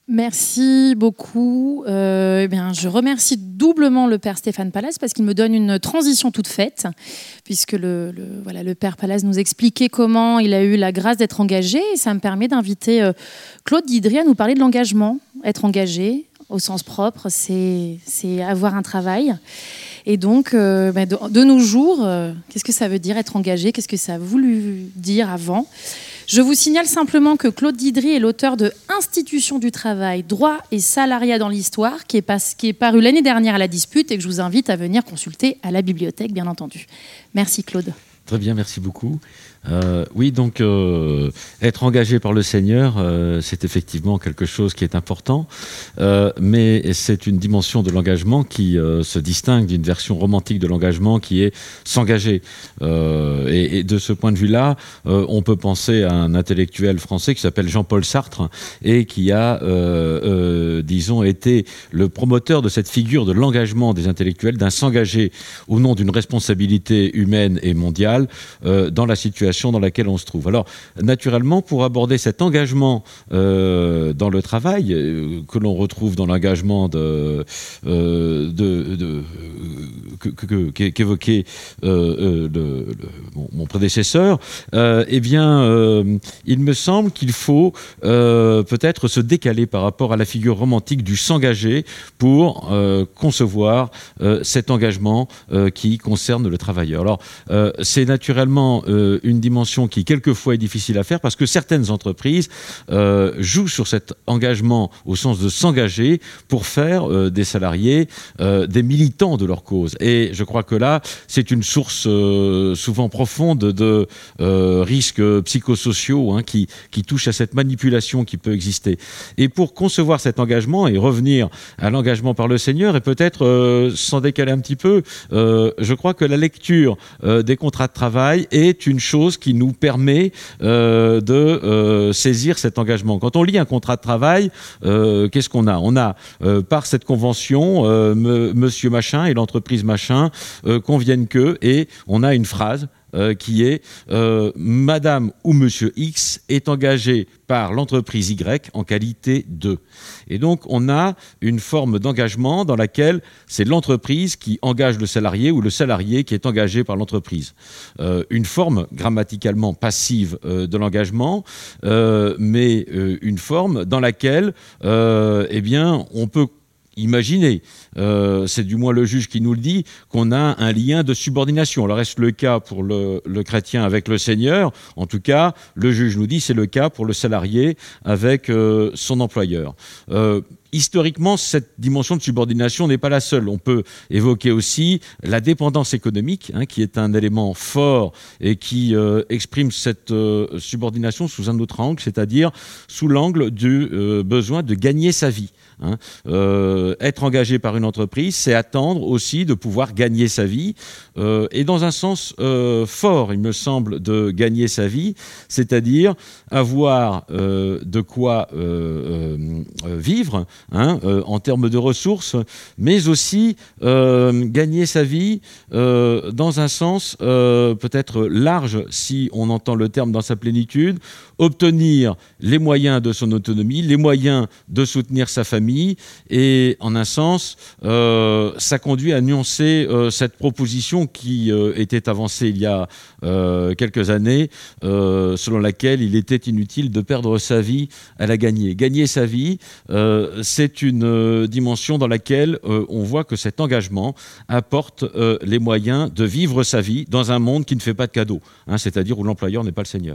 Merci beaucoup. Je remercie doublement le Père Stéphane Pallas parce qu'il me donne une transition toute faite, puisque le Père Pallas nous expliquait comment il a eu la grâce d'être engagé, et ça me permet d'inviter Claude Guidry à nous parler de l'engagement. Être engagé, au sens propre, c'est avoir un travail. Et donc, de nos jours, qu'est-ce que ça veut dire être engagé ? Qu'est-ce que ça a voulu dire avant ? Je vous signale simplement que Claude Guidry est l'auteur de Institution du travail, droit et salariat dans l'histoire, qui est paru l'année dernière à la Dispute et que je vous invite à venir consulter à la bibliothèque, bien entendu. Merci Claude. Très bien, merci beaucoup. Être engagé par le Seigneur, c'est effectivement quelque chose qui est important, mais c'est une dimension de l'engagement qui se distingue d'une version romantique de l'engagement qui est s'engager. Et de ce point de vue-là, on peut penser à un intellectuel français qui s'appelle Jean-Paul Sartre et qui a, été le promoteur de cette figure de l'engagement des intellectuels, d'un s'engager au nom d'une responsabilité humaine et mondiale dans la situation dans laquelle on se trouve. Alors, naturellement, pour aborder cet engagement dans le travail, que l'on retrouve dans l'engagement qu'évoquait mon prédécesseur, il me semble qu'il faut peut-être se décaler par rapport à la figure romantique du s'engager pour concevoir cet engagement qui concerne le travailleur. Alors, c'est naturellement une dimension qui quelquefois est difficile à faire parce que certaines entreprises jouent sur cet engagement au sens de s'engager pour faire des salariés des militants de leur cause. Et je crois que là, c'est une source souvent profonde de risques psychosociaux qui touchent à cette manipulation qui peut exister. Et pour concevoir cet engagement et revenir à l'engagement par le Seigneur et peut-être s'en décaler un petit peu, je crois que la lecture des contrats de travail est une chose qui nous permet de saisir cet engagement. Quand on lit un contrat de travail, qu'est-ce qu'on a ? On a, par cette convention, monsieur machin et l'entreprise machin conviennent que, et on a une phrase qui est Madame ou Monsieur X est engagé par l'entreprise Y en qualité de. Et donc, on a une forme d'engagement dans laquelle c'est l'entreprise qui engage le salarié ou le salarié qui est engagé par l'entreprise. Une forme grammaticalement passive de l'engagement, mais une forme dans laquelle on peut imaginer, c'est du moins le juge qui nous le dit, qu'on a un lien de subordination. Alors est-ce le cas pour le chrétien avec le Seigneur ? En tout cas, le juge nous dit c'est le cas pour le salarié avec son employeur. Historiquement, cette dimension de subordination n'est pas la seule. On peut évoquer aussi la dépendance économique, qui est un élément fort et qui exprime cette subordination sous un autre angle, c'est-à-dire sous l'angle du besoin de gagner sa vie. Être engagé par une entreprise, c'est attendre aussi de pouvoir gagner sa vie, et dans un sens fort, il me semble, de gagner sa vie, c'est-à-dire avoir de quoi vivre en termes de ressources, mais aussi gagner sa vie dans un sens peut-être large, si on entend le terme dans sa plénitude, obtenir les moyens de son autonomie, les moyens de soutenir sa famille, et en un sens, ça conduit à nuancer cette proposition qui était avancée il y a quelques années, selon laquelle il était inutile de perdre sa vie à la gagner. Gagner sa vie, c'est une dimension dans laquelle on voit que cet engagement apporte les moyens de vivre sa vie dans un monde qui ne fait pas de cadeaux, c'est-à-dire où l'employeur n'est pas le Seigneur.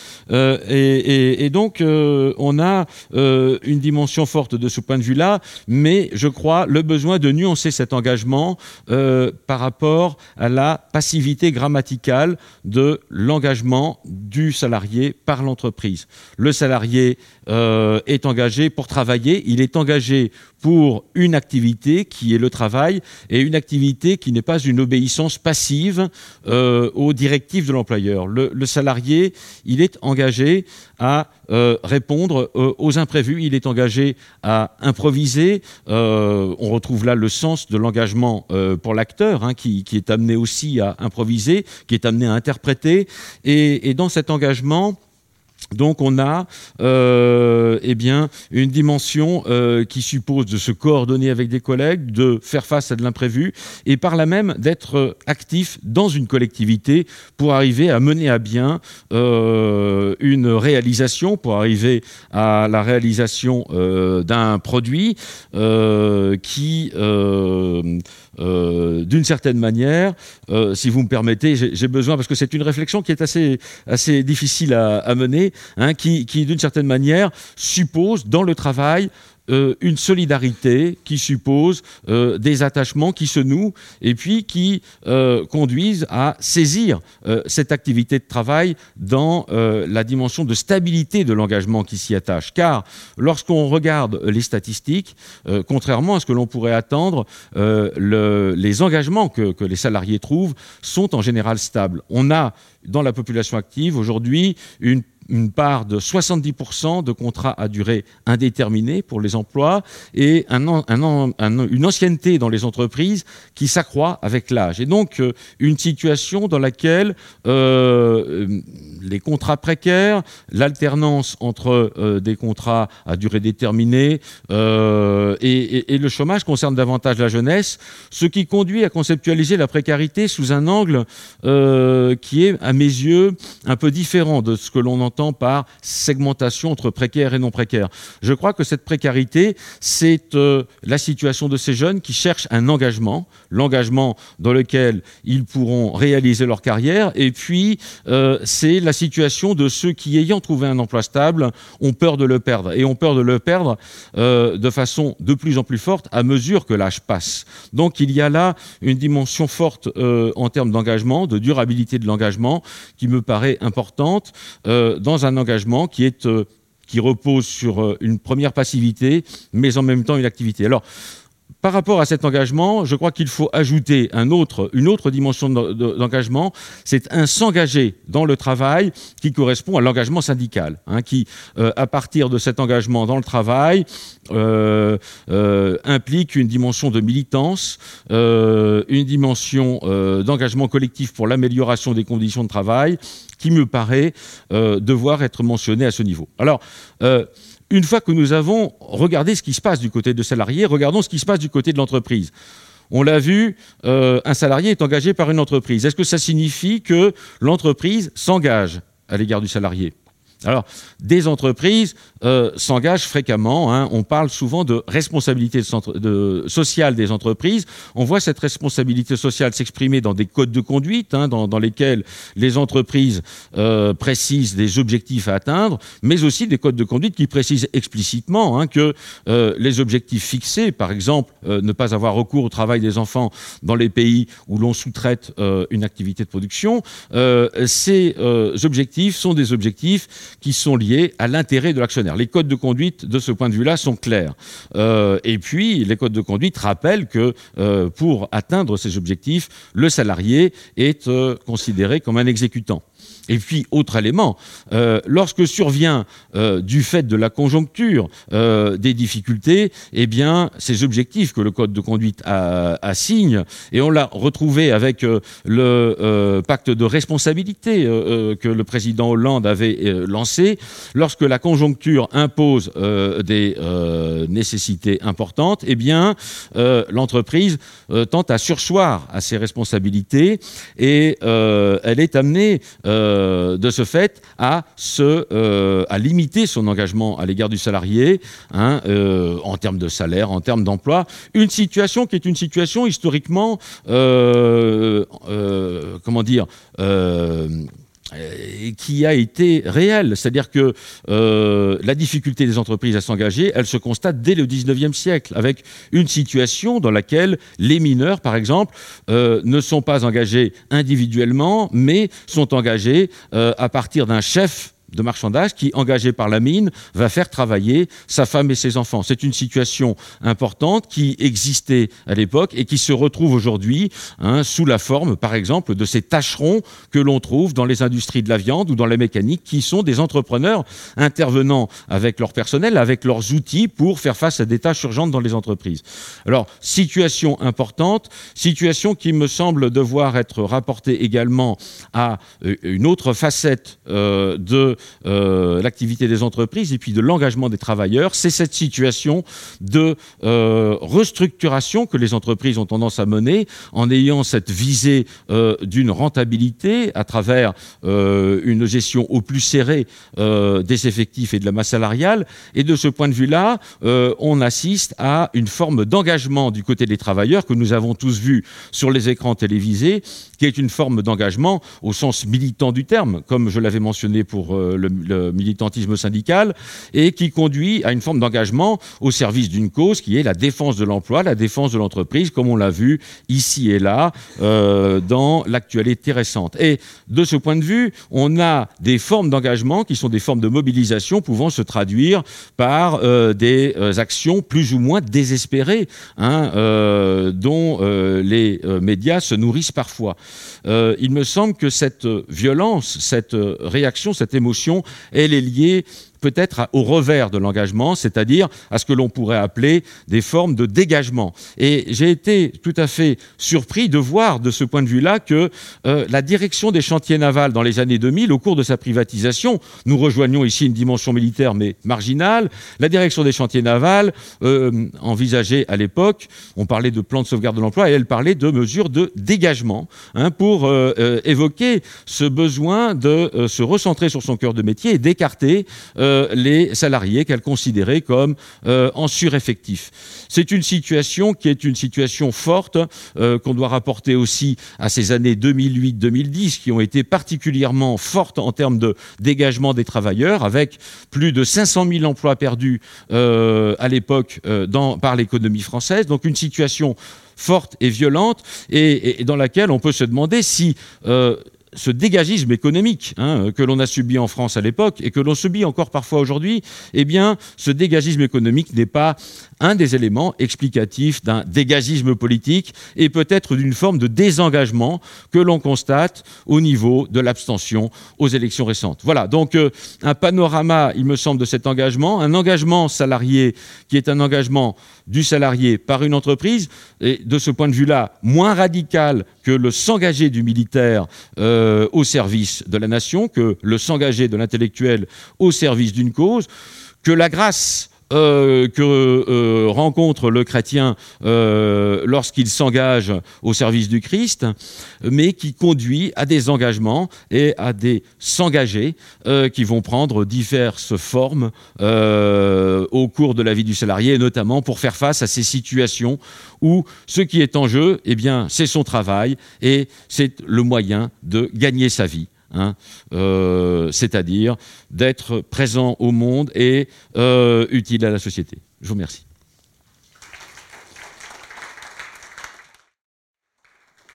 Et donc, on a une dimension forte de ce point de vue-là, mais je crois le besoin de nuancer cet engagement par rapport à la passivité grammaticale de l'engagement du salarié par l'entreprise. Le salarié est engagé pour travailler, il est engagé pour une activité qui est le travail, et une activité qui n'est pas une obéissance passive aux directives de l'employeur. Le salarié, il est engagé à répondre aux imprévus, il est engagé à improviser. On retrouve là le sens de l'engagement pour l'acteur, qui est amené aussi à improviser, qui est amené à interpréter. Et dans cet engagement, Donc on a une dimension qui suppose de se coordonner avec des collègues, de faire face à de l'imprévu et par là même d'être actif dans une collectivité pour arriver à mener à bien une réalisation, pour arriver à la réalisation d'un produit qui d'une certaine manière, si vous me permettez, j'ai besoin, parce que c'est une réflexion qui est assez difficile à mener, qui d'une certaine manière suppose dans le travail une solidarité qui suppose des attachements qui se nouent et puis qui conduisent à saisir cette activité de travail dans la dimension de stabilité de l'engagement qui s'y attache. Car lorsqu'on regarde les statistiques, contrairement à ce que l'on pourrait attendre, les engagements que les salariés trouvent sont en général stables. On a dans la population active aujourd'hui une part de 70% de contrats à durée indéterminée pour les emplois et une ancienneté dans les entreprises qui s'accroît avec l'âge. Et donc, une situation dans laquelle les contrats précaires, l'alternance entre des contrats à durée déterminée et le chômage concerne davantage la jeunesse, ce qui conduit à conceptualiser la précarité sous un angle qui est, à mes yeux, un peu différent de ce que l'on entend par segmentation entre précaires et non précaires. Je crois que cette précarité, c'est la situation de ces jeunes qui cherchent un engagement, l'engagement dans lequel ils pourront réaliser leur carrière, et puis c'est la situation de ceux qui, ayant trouvé un emploi stable, ont peur de le perdre, et ont peur de le perdre de façon de plus en plus forte à mesure que l'âge passe. Donc il y a là une dimension forte en termes d'engagement, de durabilité de l'engagement, qui me paraît importante dans un engagement qui repose sur une première passivité, mais en même temps une activité. Alors, par rapport à cet engagement, je crois qu'il faut ajouter une autre dimension d'engagement, c'est un s'engager dans le travail qui correspond à l'engagement syndical, qui, à partir de cet engagement dans le travail, implique une dimension de militance, une dimension d'engagement collectif pour l'amélioration des conditions de travail, qui me paraît devoir être mentionnée à ce niveau. Alors, une fois que nous avons regardé ce qui se passe du côté de salariés, regardons ce qui se passe du côté de l'entreprise. On l'a vu, un salarié est engagé par une entreprise. Est-ce que ça signifie que l'entreprise s'engage à l'égard du salarié ? Alors, des entreprises s'engagent fréquemment. On parle souvent de responsabilité sociale des entreprises. On voit cette responsabilité sociale s'exprimer dans des codes de conduite, dans lesquels les entreprises précisent des objectifs à atteindre, mais aussi des codes de conduite qui précisent explicitement que les objectifs fixés, par exemple, ne pas avoir recours au travail des enfants dans les pays où l'on sous-traite une activité de production, ces objectifs sont des objectifs qui sont liés à l'intérêt de l'actionnaire. Les codes de conduite, de ce point de vue-là, sont clairs. Et puis, les codes de conduite rappellent que pour atteindre ces objectifs, le salarié est considéré comme un exécutant. Et puis, autre élément, lorsque survient du fait de la conjoncture des difficultés, eh bien, ces objectifs que le code de conduite assigne, et on l'a retrouvé avec le pacte de responsabilité que le président Hollande avait lancé, lorsque la conjoncture impose des nécessités importantes, eh bien, l'entreprise tente à surseoir à ses responsabilités et elle est amenée de ce fait à limiter son engagement à l'égard du salarié en termes de salaire, en termes d'emploi. Une situation qui est une situation historiquement, qui a été réelle. C'est-à-dire que la difficulté des entreprises à s'engager, elle se constate dès le 19e siècle, avec une situation dans laquelle les mineurs, par exemple, ne sont pas engagés individuellement, mais sont engagés à partir d'un chef de marchandage qui, engagé par la mine, va faire travailler sa femme et ses enfants. C'est une situation importante qui existait à l'époque et qui se retrouve aujourd'hui sous la forme, par exemple, de ces tâcherons que l'on trouve dans les industries de la viande ou dans la mécanique, qui sont des entrepreneurs intervenant avec leur personnel, avec leurs outils pour faire face à des tâches urgentes dans les entreprises. Alors, situation importante, situation qui me semble devoir être rapportée également à une autre facette de l'activité des entreprises et puis de l'engagement des travailleurs. C'est cette situation de restructuration que les entreprises ont tendance à mener en ayant cette visée d'une rentabilité à travers une gestion au plus serrée des effectifs et de la masse salariale. Et de ce point de vue-là, on assiste à une forme d'engagement du côté des travailleurs que nous avons tous vu sur les écrans télévisés, qui est une forme d'engagement au sens militant du terme, comme je l'avais mentionné pour le militantisme syndical, et qui conduit à une forme d'engagement au service d'une cause qui est la défense de l'emploi, la défense de l'entreprise, comme on l'a vu ici et là dans l'actualité récente. Et de ce point de vue, on a des formes d'engagement qui sont des formes de mobilisation pouvant se traduire par des actions plus ou moins désespérées, dont les médias se nourrissent parfois. Il me semble que cette violence, cette réaction, cette émotion, elle est liée peut-être au revers de l'engagement, c'est-à-dire à ce que l'on pourrait appeler des formes de dégagement. Et j'ai été tout à fait surpris de voir de ce point de vue-là que la direction des chantiers navals dans les années 2000, au cours de sa privatisation, nous rejoignons ici une dimension militaire mais marginale, la direction des chantiers navals envisageait à l'époque, on parlait de plan de sauvegarde de l'emploi et elle parlait de mesures de dégagement pour évoquer ce besoin de se recentrer sur son cœur de métier et d'écarter les salariés qu'elle considérait comme en sureffectif. C'est une situation qui est une situation forte qu'on doit rapporter aussi à ces années 2008-2010 qui ont été particulièrement fortes en termes de dégagement des travailleurs, avec plus de 500 000 emplois perdus à l'époque par l'économie française. Donc une situation forte et violente et dans laquelle on peut se demander si ce dégagisme économique que l'on a subi en France à l'époque et que l'on subit encore parfois aujourd'hui, eh bien, ce dégagisme économique n'est pas un des éléments explicatifs d'un dégagisme politique et peut-être d'une forme de désengagement que l'on constate au niveau de l'abstention aux élections récentes. Voilà, donc un panorama, il me semble, de cet engagement, un engagement salarié qui est un engagement du salarié par une entreprise, et de ce point de vue-là, moins radical que le s'engager du militaire au service de la nation, que le s'engager de l'intellectuel au service d'une cause, que la grâce que rencontre le chrétien lorsqu'il s'engage au service du Christ, mais qui conduit à des engagements et à des s'engager qui vont prendre diverses formes au cours de la vie du salarié, et notamment pour faire face à ces situations où ce qui est en jeu, eh bien, c'est son travail et c'est le moyen de gagner sa vie. C'est-à-dire d'être présent au monde et utile à la société. Je vous remercie.